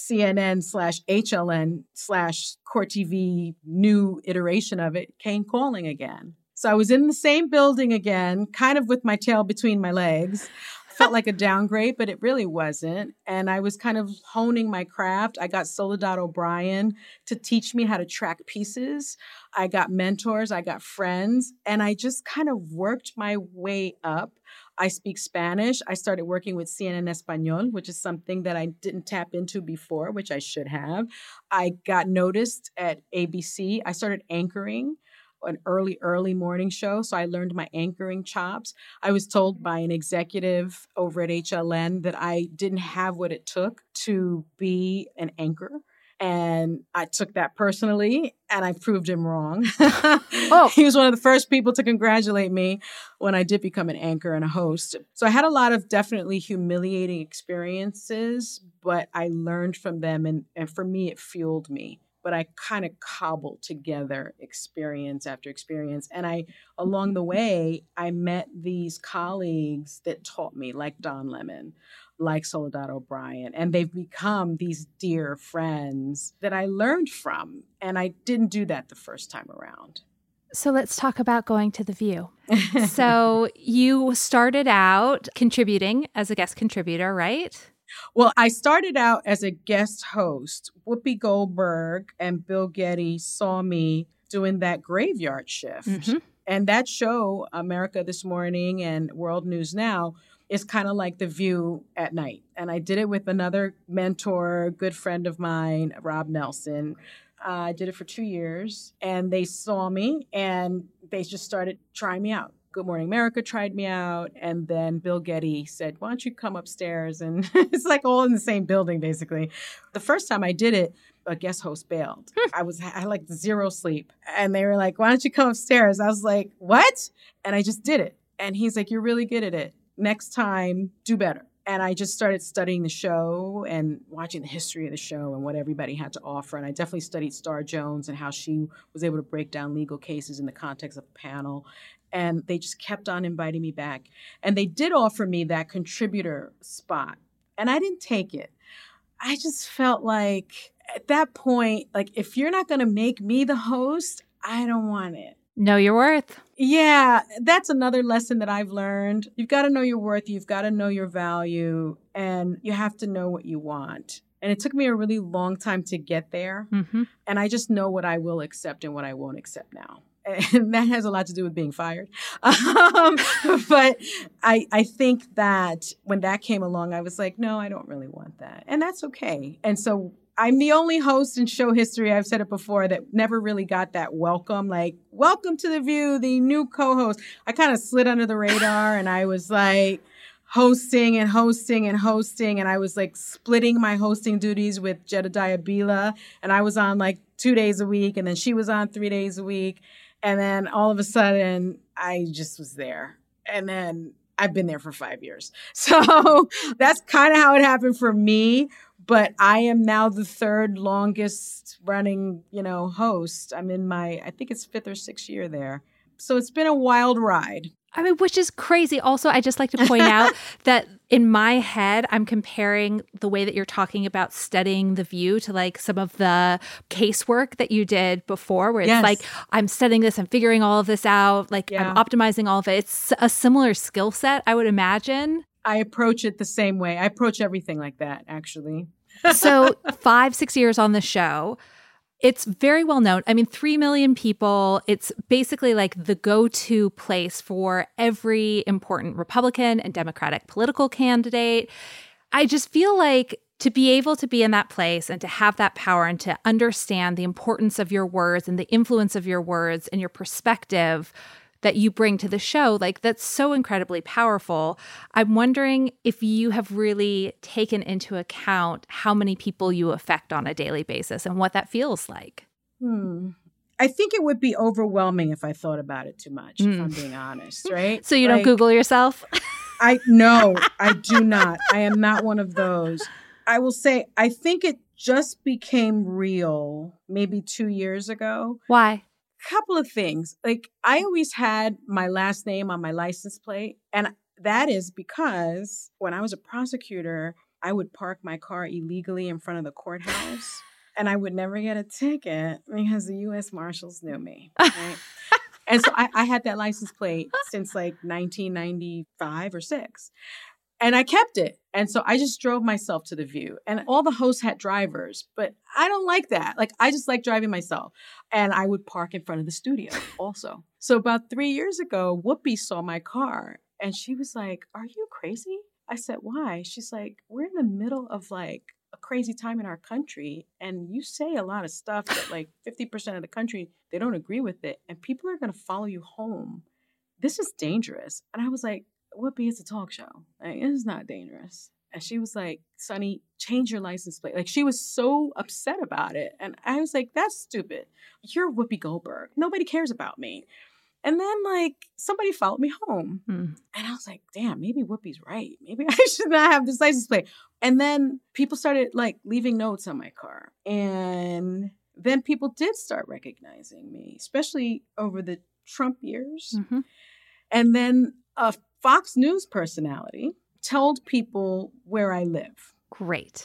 CNN/HLN/Court TV new iteration of it came calling again. So I was in the same building again, kind of with my tail between my legs. Felt like a downgrade, but it really wasn't. And I was kind of honing my craft. I got Soledad O'Brien to teach me how to track pieces. I got mentors, I got friends, and I just kind of worked my way up. I speak Spanish. I started working with CNN Español, which is something that I didn't tap into before, which I should have. I got noticed at ABC. I started anchoring an early morning show. So I learned my anchoring chops. I was told by an executive over at HLN that I didn't have what it took to be an anchor. And I took that personally and I proved him wrong. He was one of the first people to congratulate me when I did become an anchor and a host. So I had a lot of definitely humiliating experiences, but I learned from them. And for me, it fueled me. But I kind of cobbled together experience after experience. And along the way, I met these colleagues that taught me, like Don Lemon, like Soledad O'Brien. And they've become these dear friends that I learned from. And I didn't do that the first time around. So let's talk about going to The View. So you started out contributing as a guest contributor, right? Well, I started out as a guest host. Whoopi Goldberg and Bill Getty saw me doing that graveyard shift. Mm-hmm. And that show, America This Morning and World News Now, is kind of like The View at night. And I did it with another mentor, good friend of mine, Rob Nelson. I did it for 2 years. And they saw me and they just started trying me out. Good Morning America tried me out. And then Bill Getty said, why don't you come upstairs? And it's like all in the same building, basically. The first time I did it, a guest host bailed. I had like 0 sleep. And they were like, why don't you come upstairs? I was like, what? And I just did it. And he's like, you're really good at it. Next time, do better. And I just started studying the show and watching the history of the show and what everybody had to offer. And I definitely studied Star Jones and how she was able to break down legal cases in the context of a panel. And they just kept on inviting me back. And they did offer me that contributor spot. And I didn't take it. I just felt like at that point, like, if you're not going to make me the host, I don't want it. Know your worth. Yeah, that's another lesson that I've learned. You've got to know your worth. You've got to know your value, and you have to know what you want. And it took me a really long time to get there. Mm-hmm. And I just know what I will accept and what I won't accept now. And that has a lot to do with being fired. But I think that when that came along, I was like, no, I don't really want that. And that's okay. And so I'm the only host in show history, I've said it before, that never really got that welcome. Like, welcome to The View, the new co-host. I kind of slid under the radar and I was like hosting. And I was like splitting my hosting duties with Jedediah Bila. And I was on like 2 days a week. And then she was on 3 days a week. And then all of a sudden, I just was there. And then I've been there for 5 years. So that's kind of how it happened for me. But I am now the third longest running, host. I'm in I think it's 5th or 6th year there. So it's been a wild ride. I mean, which is crazy. Also, I just like to point out that in my head, I'm comparing the way that you're talking about studying The View to like some of the casework that you did before, where it's like, I'm studying this, I'm figuring all of this out, like I'm optimizing all of it. It's a similar skill set, I would imagine. I approach it the same way. I approach everything like that, actually. So 5-6 years on the show. It's very well known. I mean, 3 million people. It's basically like the go-to place for every important Republican and Democratic political candidate. I just feel like to be able to be in that place and to have that power and to understand the importance of your words and the influence of your words and your perspective that you bring to the show, like that's so incredibly powerful. I'm wondering if you have really taken into account how many people you affect on a daily basis and what that feels like. I think it would be overwhelming if I thought about it too much, if I'm being honest, right? So you don't Google yourself? No, I do not. I am not one of those. I will say, I think it just became real maybe 2 years ago. Why? Couple of things. Like, I always had my last name on my license plate. And that is because when I was a prosecutor, I would park my car illegally in front of the courthouse and I would never get a ticket because the U.S. Marshals knew me. Right? And so I had that license plate since like 1995 or 6. And I kept it. And so I just drove myself to The View. And all the hosts had drivers, but I don't like that. Like, I just like driving myself. And I would park in front of the studio also. So about 3 years ago, Whoopi saw my car and she was like, "Are you crazy?" I said, "Why?" She's like, "We're in the middle of like a crazy time in our country. And you say a lot of stuff that like 50% of the country, they don't agree with it. And people are going to follow you home. This is dangerous." And I was like, "Whoopi, it's a talk show. Like, it's not dangerous." And she was like, "Sonny, change your license plate." Like, she was so upset about it. And I was like, "That's stupid. You're Whoopi Goldberg. Nobody cares about me." And then like somebody followed me home. And I was like, damn, maybe Whoopi's right. Maybe I should not have this license plate. And then people started like leaving notes on my car. And then people did start recognizing me, especially over the Trump years. And then a Fox News personality told people where I live. Great.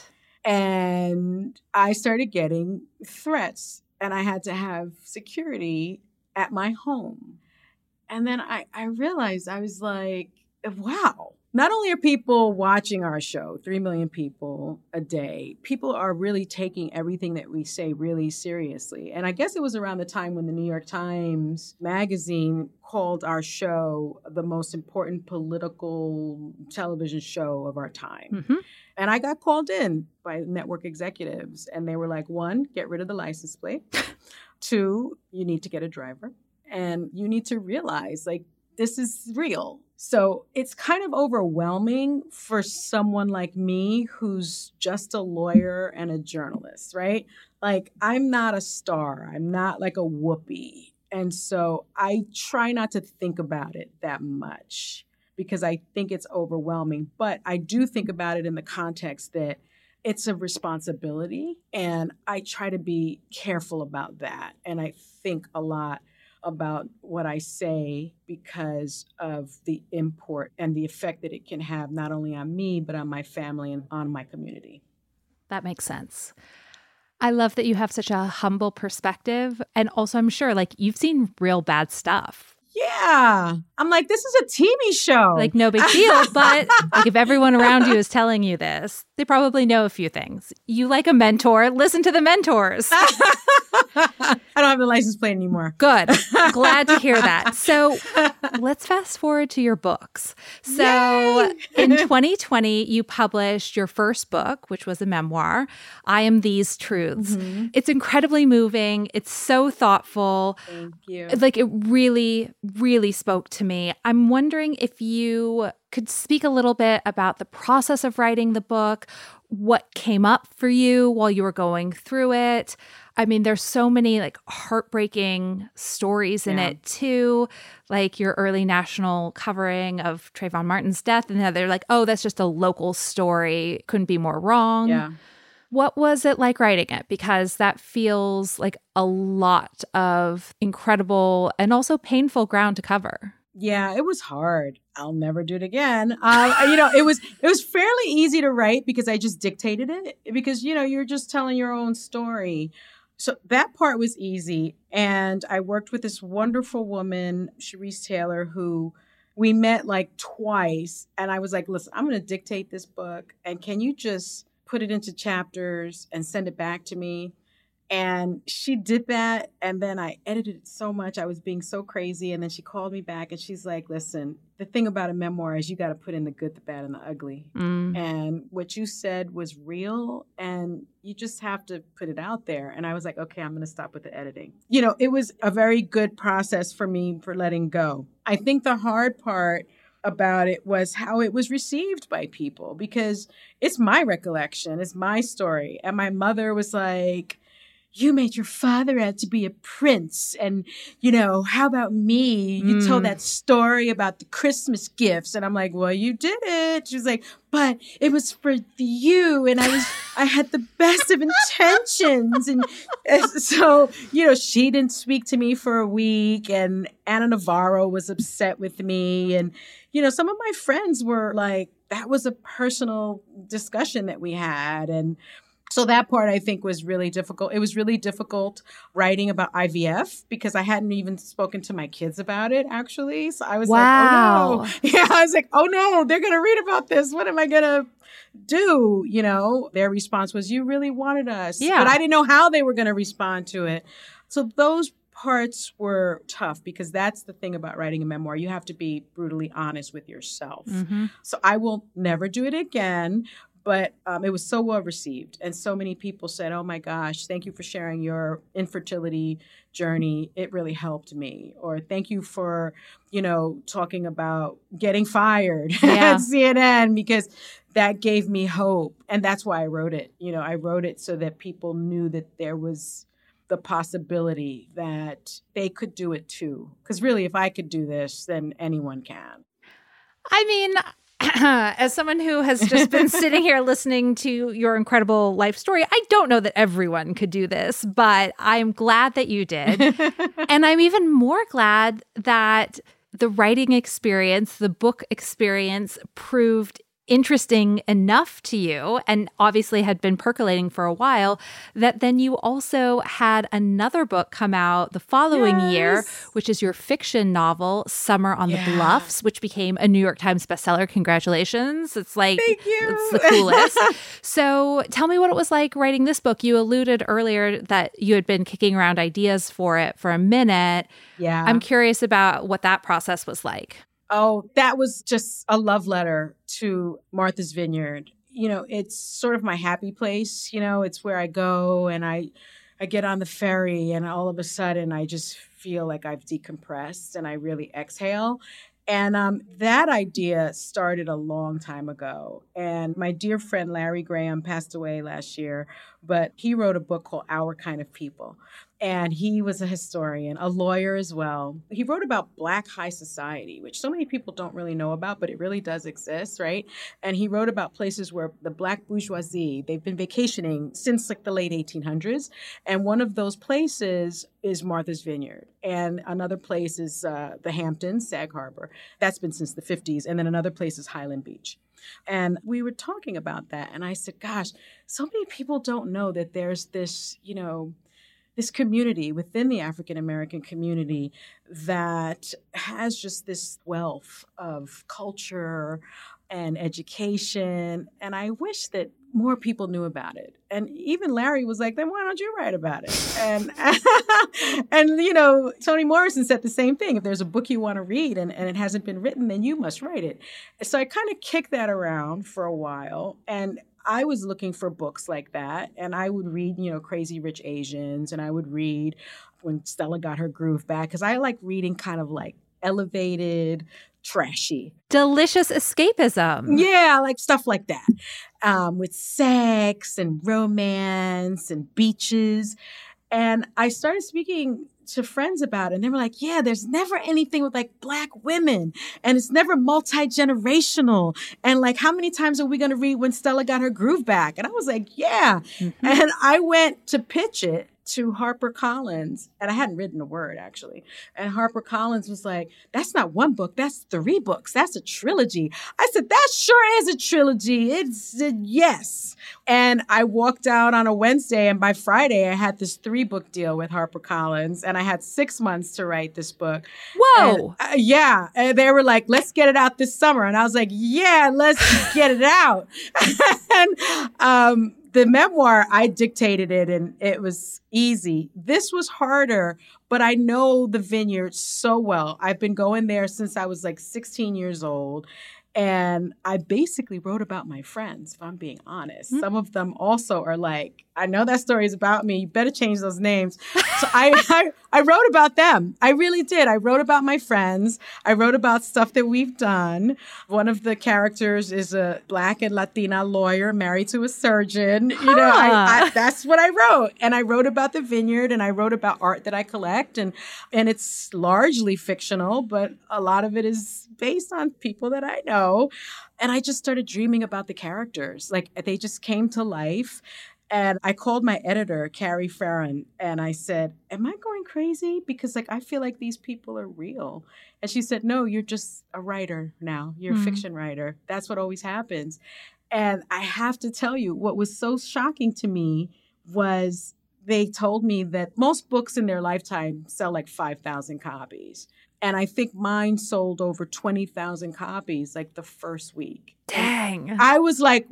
And I started getting threats and I had to have security at my home. And then I realized, I was like, wow, not only are people watching our show, 3 million people a day, people are really taking everything that we say really seriously. And I guess it was around the time when the New York Times magazine called our show the most important political television show of our time. And I got called in by network executives and they were like, 1, get rid of the license plate. 2, you need to get a driver. And you need to realize, like, this is real. So it's kind of overwhelming for someone like me who's just a lawyer and a journalist, right? Like, I'm not a star. I'm not like a Whoopi. And so I try not to think about it that much because I think it's overwhelming. But I do think about it in the context that it's a responsibility. And I try to be careful about that. And I think a lot about what I say because of the import and the effect that it can have not only on me, but on my family and on my community. That makes sense. I love that you have such a humble perspective. And also, I'm sure, like, you've seen real bad stuff. Yeah. I'm like, this is a TV show. Like, no big deal. But like, if everyone around you is telling you this, they probably know a few things. You like a mentor, listen to the mentors. I don't have the license plate anymore. Good. Glad to hear that. So let's fast forward to your books. So in 2020, you published your first book, which was a memoir, I Am These Truths. Mm-hmm. It's incredibly moving. It's so thoughtful. Thank you. Like, it really, really spoke to me. I'm wondering if you could speak a little bit about the process of writing the book, what came up for you while you were going through it. I mean, there's so many like heartbreaking stories in it too, like your early national covering of Trayvon Martin's death. And they're like, oh, that's just a local story. Couldn't be more wrong. Yeah. What was it like writing it? Because that feels like a lot of incredible and also painful ground to cover. Yeah, it was hard. I'll never do it again. It was fairly easy to write because I just dictated it because, you're just telling your own story. So that part was easy. And I worked with this wonderful woman, Sharice Taylor, who we met like twice. And I was like, listen, I'm going to dictate this book. And can you just put it into chapters and send it back to me? And she did that. And then I edited it so much. I was being so crazy. And then she called me back and she's like, listen, the thing about a memoir is you got to put in the good, the bad, and the ugly. And what you said was real. And you just have to put it out there. And I was like, okay, I'm going to stop with the editing. It was a very good process for me for letting go. I think the hard part about it was how it was received by people because it's my recollection. It's my story. And my mother was like, you made your father out to be a prince. And, how about me? You told that story about the Christmas gifts. And I'm like, well, you did it. She was like, but it was for you. And I had the best of intentions. And so, she didn't speak to me for a week. And Anna Navarro was upset with me. And, some of my friends were like, that was a personal discussion that we had. And so that part, I think, was really difficult. It was really difficult writing about IVF because I hadn't even spoken to my kids about it, actually. So I was like, oh, no. Yeah, I was like, oh, no, they're going to read about this. What am I going to do? Their response was, you really wanted us. Yeah. But I didn't know how they were going to respond to it. So those parts were tough because that's the thing about writing a memoir. You have to be brutally honest with yourself. Mm-hmm. So I will never do it again. But it was so well received. And so many people said, oh, my gosh, thank you for sharing your infertility journey. It really helped me. Or thank you for, talking about getting fired at CNN because that gave me hope. And that's why I wrote it. I wrote it so that people knew that there was the possibility that they could do it, too. Because really, if I could do this, then anyone can. I mean, as someone who has just been sitting here listening to your incredible life story, I don't know that everyone could do this, but I'm glad that you did. And I'm even more glad that the writing experience, the book experience proved interesting enough to you and obviously had been percolating for a while that then you also had another book come out the following year, which is your fiction novel, Summer on the Bluffs, which became a New York Times bestseller. Congratulations. It's like, thank you. It's the coolest. So tell me what it was like writing this book. You alluded earlier that you had been kicking around ideas for it for a minute. Yeah. I'm curious about what that process was like. Oh, that was just a love letter to Martha's Vineyard. It's sort of my happy place. It's where I go and I get on the ferry and all of a sudden I just feel like I've decompressed and I really exhale. And that idea started a long time ago. And my dear friend Larry Graham passed away last year, but he wrote a book called Our Kind of People. And he was a historian, a lawyer as well. He wrote about Black high society, which so many people don't really know about, but it really does exist, right? And he wrote about places where the Black bourgeoisie, they've been vacationing since like the late 1800s. And one of those places is Martha's Vineyard. And another place is the Hamptons, Sag Harbor. That's been since the 50s. And then another place is Highland Beach. And we were talking about that. And I said, gosh, so many people don't know that there's this, this community within the African American community that has just this wealth of culture and education. And I wish that more people knew about it. And even Larry was like, then why don't you write about it? And, Toni Morrison said the same thing. If there's a book you want to read and it hasn't been written, then you must write it. So I kind of kicked that around for a while. And I was looking for books like that. And I would read, Crazy Rich Asians. And I would read When Stella Got Her Groove Back, because I like reading kind of like elevated, trashy. Delicious escapism. Yeah, like stuff like that, with sex and romance and beaches. And I started speaking to friends about it, and they were like, yeah, there's never anything with like Black women, and it's never multi-generational. And like, how many times are we going to read When Stella Got Her Groove Back? And I was like, yeah. Mm-hmm. And I went to pitch it to HarperCollins, and I hadn't written a word, actually. And HarperCollins was like, that's not one book, that's 3 books. That's a trilogy. I said, that sure is a trilogy. It's yes. And I walked out on a Wednesday, and by Friday, I had this 3-book deal with HarperCollins, and I had 6 months to write this book. Whoa. And, yeah. And they were like, let's get it out this summer. And I was like, yeah, let's get it out. And the memoir, I dictated it, and it was easy. This was harder, but I know the vineyard so well. I've been going there since I was like 16 years old. And I basically wrote about my friends, if I'm being honest. Mm-hmm. Some of them also are like, I know that story is about me. You better change those names. So I wrote about them. I really did. I wrote about my friends. I wrote about stuff that we've done. One of the characters is a Black and Latina lawyer married to a surgeon. That's what I wrote. And I wrote about the vineyard, and I wrote about art that I collect. And it's largely fictional, but a lot of it is based on people that I know. And I just started dreaming about the characters. Like, they just came to life. And I called my editor, Carrie Farron, and I said, am I going crazy? Because I feel like these people are real. And she said, no, you're just a writer now. You're a fiction writer. That's what always happens. And I have to tell you, what was so shocking to me was they told me that most books in their lifetime sell like 5,000 copies. And I think mine sold over 20,000 copies like the first week. Dang. And I was like,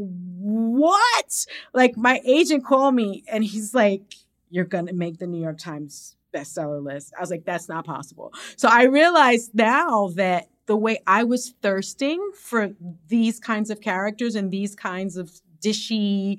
what? Like, my agent called me and he's like, you're going to make the New York Times bestseller list. I was like, that's not possible. So I realized now that the way I was thirsting for these kinds of characters and these kinds of dishy,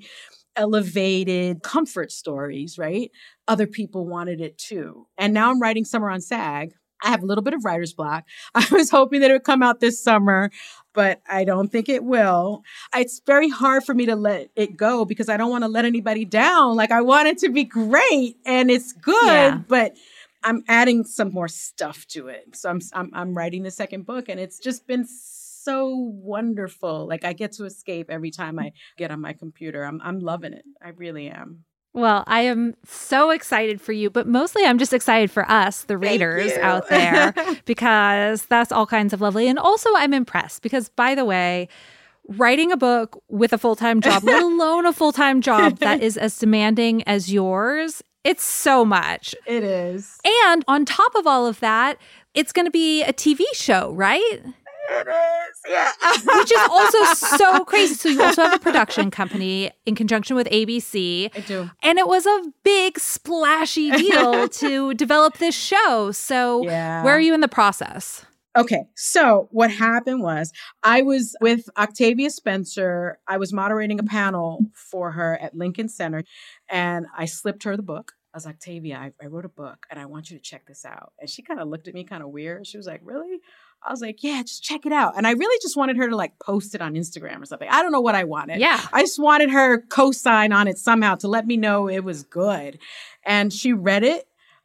elevated comfort stories, right? Other people wanted it too. And now I'm writing Summer on SAG. I have a little bit of writer's block. I was hoping that it would come out this summer, but I don't think it will. It's very hard for me to let it go because I don't want to let anybody down. Like, I want it to be great and it's good, but I'm adding some more stuff to it. So I'm writing the second book, and it's just been so wonderful. Like, I get to escape every time I get on my computer. I'm loving it. I really am. Well, I am so excited for you, but mostly I'm just excited for us, the readers out there, because that's all kinds of lovely. And also I'm impressed because, by the way, writing a book with a full-time job, let alone a full-time job that is as demanding as yours, it's so much. It is. And on top of all of that, it's going to be a TV show, right? It is, yeah. Which is also so crazy. So you also have a production company in conjunction with ABC. I do. And it was a big splashy deal to develop this show. So where are you in the process? Okay, so what happened was I was with Octavia Spencer. I was moderating a panel for her at Lincoln Center, and I slipped her the book. I was like, Octavia, I wrote a book, and I want you to check this out. And she kind of looked at me kind of weird. She was like, really? I was like, yeah, just check it out. And I really just wanted her to like post it on Instagram or something. I don't know what I wanted. Yeah. I just wanted her co-sign on it somehow to let me know it was good. And she read it,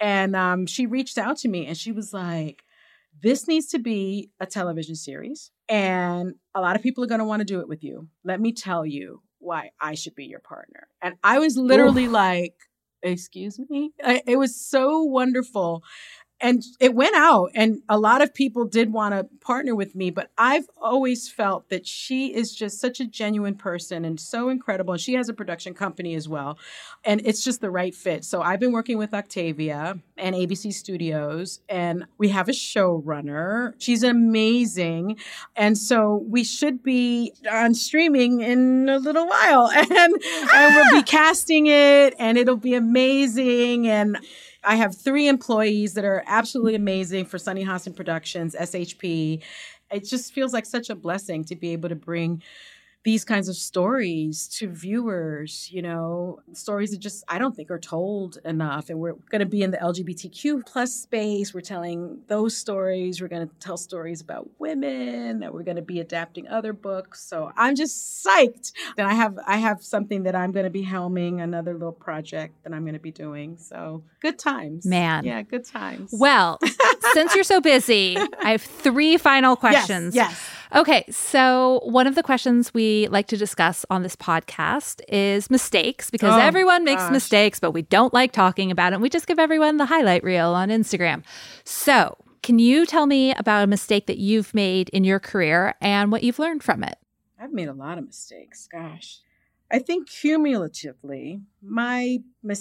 and she reached out to me, and she was like, this needs to be a television series, and a lot of people are going to want to do it with you. Let me tell you why I should be your partner. And I was literally like, excuse me? It was so wonderful. And it went out, and a lot of people did want to partner with me, but I've always felt that she is just such a genuine person and so incredible. And she has a production company as well. And it's just the right fit. So I've been working with Octavia and ABC Studios, and we have a showrunner. She's amazing. And so we should be on streaming in a little while, and we'll be casting it, and it'll be amazing. And I have 3 employees that are absolutely amazing for Sunny Hostin Productions, SHP. It just feels like such a blessing to be able to bring these kinds of stories to viewers, stories that just, I don't think are told enough. And we're going to be in the LGBTQ plus space. We're telling those stories. We're going to tell stories about women, that we're going to be adapting other books. So I'm just psyched that I have something that I'm going to be helming, another little project that I'm going to be doing. So good times. Man. Yeah, good times. Well, since you're so busy, I have 3 final questions. Yes. Okay, so one of the questions we like to discuss on this podcast is mistakes, because everyone makes mistakes, but we don't like talking about it. We just give everyone the highlight reel on Instagram. So can you tell me about a mistake that you've made in your career and what you've learned from it? I've made a lot of mistakes. Gosh. I think cumulatively, my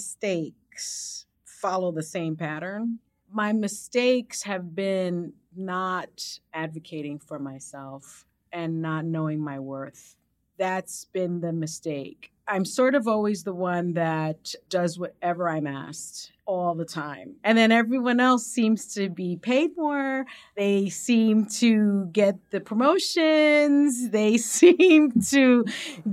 mistakes follow the same pattern. My mistakes have been not advocating for myself and not knowing my worth. That's been the mistake. I'm sort of always the one that does whatever I'm asked all the time. And then everyone else seems to be paid more. They seem to get the promotions. They seem to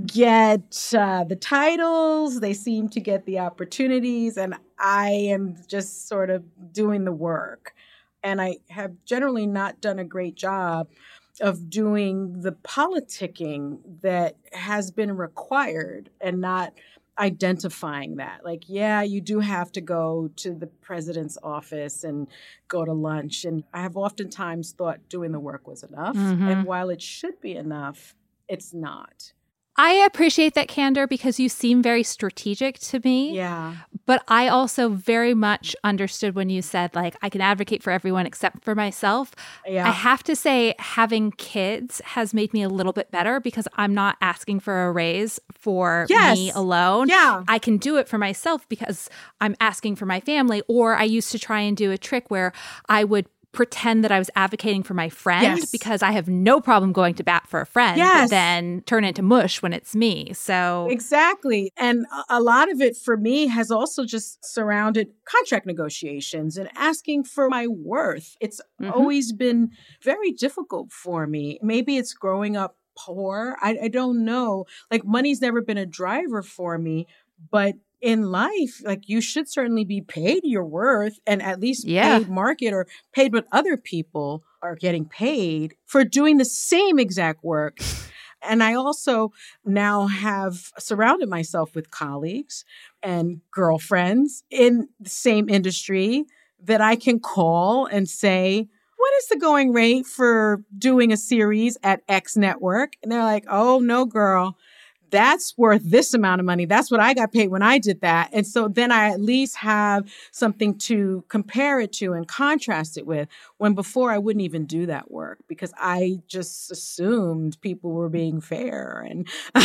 get the titles. They seem to get the opportunities. And I am just sort of doing the work. And I have generally not done a great job of doing the politicking that has been required and not identifying that. Like, yeah, you do have to go to the president's office and go to lunch. And I have oftentimes thought doing the work was enough. Mm-hmm. And while it should be enough, it's not. I appreciate that candor because you seem very strategic to me. Yeah. But I also very much understood when you said, like, I can advocate for everyone except for myself. Yeah. I have to say, having kids has made me a little bit better because I'm not asking for a raise for me alone. Yeah. I can do it for myself because I'm asking for my family. Or I used to try and do a trick where I would pretend that I was advocating for my friend because I have no problem going to bat for a friend, but then turn into mush when it's me. So exactly. And a lot of it for me has also just surrounded contract negotiations and asking for my worth. It's always been very difficult for me. Maybe it's growing up poor. I don't know. Like, money's never been a driver for me, but in life, like, you should certainly be paid your worth and at least paid market or paid what other people are getting paid for doing the same exact work. And I also now have surrounded myself with colleagues and girlfriends in the same industry that I can call and say, what is the going rate for doing a series at X network? And they're like, oh, no, girl. That's worth this amount of money. That's what I got paid when I did that. And so then I at least have something to compare it to and contrast it with, when before I wouldn't even do that work because I just assumed people were being fair. And,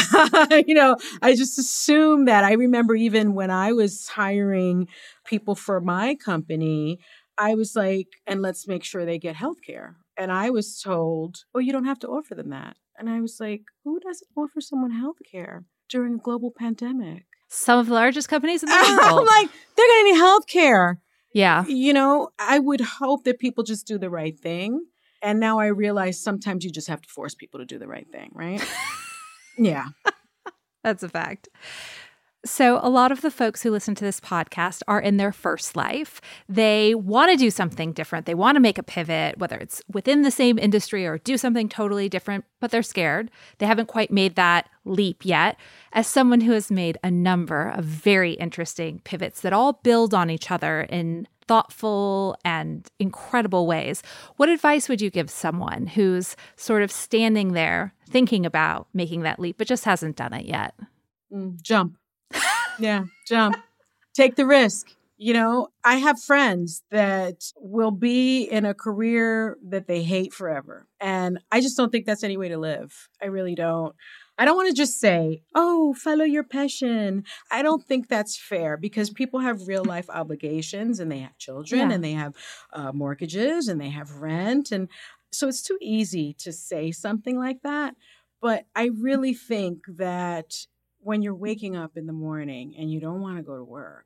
I just assumed that. I remember even when I was hiring people for my company, I was like, and let's make sure they get healthcare. And I was told, oh, you don't have to offer them that. And I was like, who doesn't offer someone health care during a global pandemic? Some of the largest companies in the world. I'm like, they're going to need health care. Yeah. I would hope that people just do the right thing. And now I realize sometimes you just have to force people to do the right thing, right? Yeah. That's a fact. So a lot of the folks who listen to this podcast are in their first life. They want to do something different. They want to make a pivot, whether it's within the same industry or do something totally different, but they're scared. They haven't quite made that leap yet. As someone who has made a number of very interesting pivots that all build on each other in thoughtful and incredible ways, what advice would you give someone who's sort of standing there thinking about making that leap, but just hasn't done it yet? Jump. Yeah, jump. Take the risk. You know, I have friends that will be in a career that they hate forever. And I just don't think that's any way to live. I really don't. I don't want to just say, oh, follow your passion. I don't think that's fair because people have real life obligations and they have children and they have mortgages and they have rent. And so it's too easy to say something like that. But I really think that when you're waking up in the morning and you don't want to go to work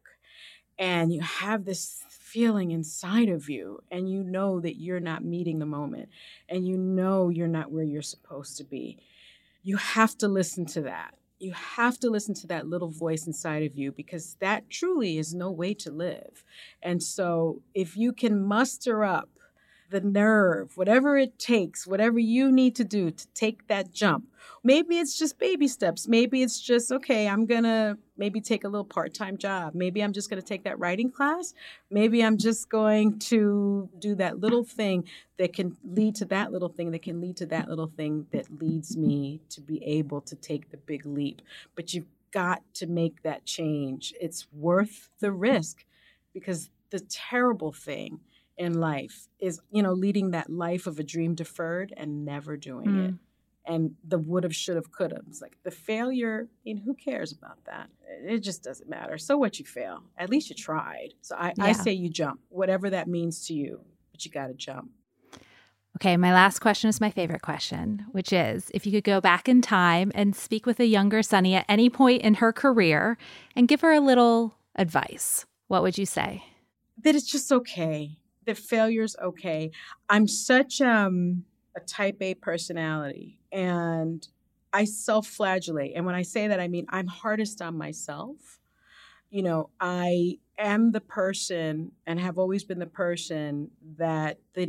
and you have this feeling inside of you and you know that you're not meeting the moment and you know you're not where you're supposed to be, you have to listen to that. You have to listen to that little voice inside of you because that truly is no way to live. And so if you can muster up the nerve, whatever it takes, whatever you need to do to take that jump, maybe it's just baby steps. Maybe it's just, okay, I'm going to maybe take a little part-time job. Maybe I'm just going to take that writing class. Maybe I'm just going to do that little thing that can lead to that little thing that can lead to that little thing that leads me to be able to take the big leap. But you've got to make that change. It's worth the risk because the terrible thing in life is, you know, leading that life of a dream deferred and never doing it. And the would have, should have, could have. It's like the failure, you know, who cares about that? It just doesn't matter. So what, you fail? At least you tried. So I say you jump, whatever that means to you, but you got to jump. Okay, my last question is my favorite question, which is if you could go back in time and speak with a younger Sunny at any point in her career and give her a little advice, what would you say? That it's just okay. That failure's okay. I'm such a type A personality and I self-flagellate. And when I say that, I mean, I'm hardest on myself. You know, I am the person and have always been the person that the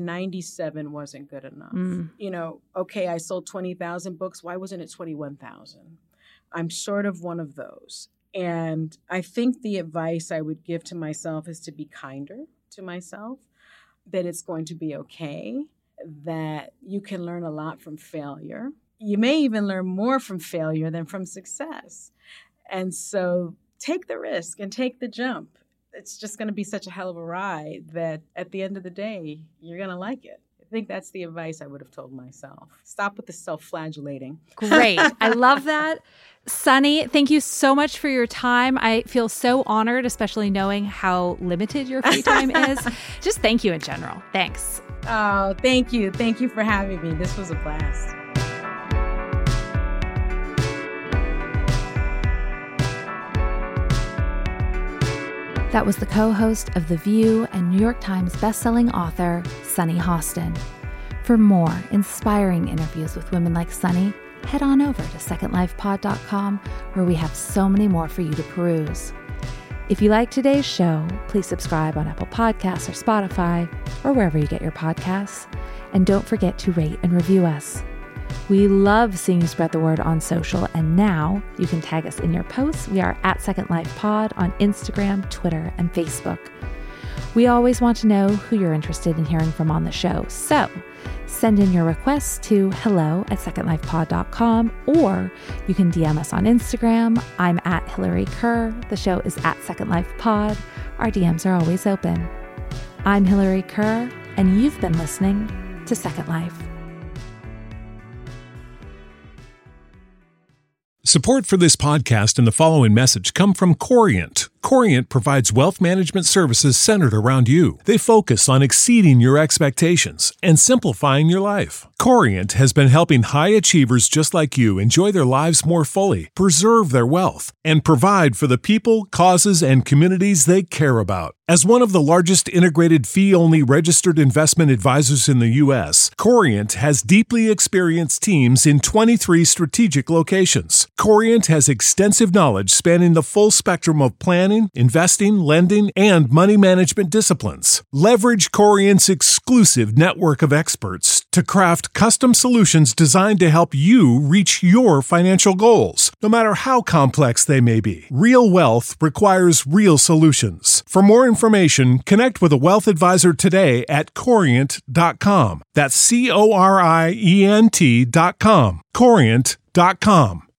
97 wasn't good enough. You know, okay, I sold 20,000 books. Why wasn't it 21,000? I'm sort of one of those. And I think the advice I would give to myself is to be kinder to myself, that it's going to be okay, that you can learn a lot from failure. You may even learn more from failure than from success. And so take the risk and take the jump. It's just going to be such a hell of a ride that at the end of the day, you're going to like it. I think that's the advice I would have told myself. Stop with the self-flagellating. Great. I love that. Sunny, thank you so much for your time. I feel so honored, especially knowing how limited your free time is. Just thank you in general. Thanks. Oh, thank you. Thank you for having me. This was a blast. That was the co-host of The View and New York Times bestselling author, Sunny Hostin. For more inspiring interviews with women like Sunny, head on over to secondlifepod.com, where we have so many more for you to peruse. If you like today's show, please subscribe on Apple Podcasts or Spotify, or wherever you get your podcasts. And don't forget to rate and review us. We love seeing you spread the word on social, and now you can tag us in your posts. We are at Second Life Pod on Instagram, Twitter, and Facebook. We always want to know who you're interested in hearing from on the show, so send in your requests to hello@secondlifepod.com, or you can DM us on Instagram. I'm at Hillary Kerr. The show is at Second Life Pod. Our DMs are always open. I'm Hillary Kerr, and you've been listening to Second Life. Support for this podcast and the following message come from Corient. Corient provides wealth management services centered around you. They focus on exceeding your expectations and simplifying your life. Corient has been helping high achievers just like you enjoy their lives more fully, preserve their wealth, and provide for the people, causes, and communities they care about. As one of the largest integrated fee-only registered investment advisors in the U.S., Corient has deeply experienced teams in 23 strategic locations. Corient has extensive knowledge spanning the full spectrum of planning, investing, lending, and money management disciplines. Leverage Corient's exclusive network of experts to craft custom solutions designed to help you reach your financial goals, no matter how complex they may be. Real wealth requires real solutions. For more information, connect with a wealth advisor today at Corient.com. That's Corient.com. Corient.com.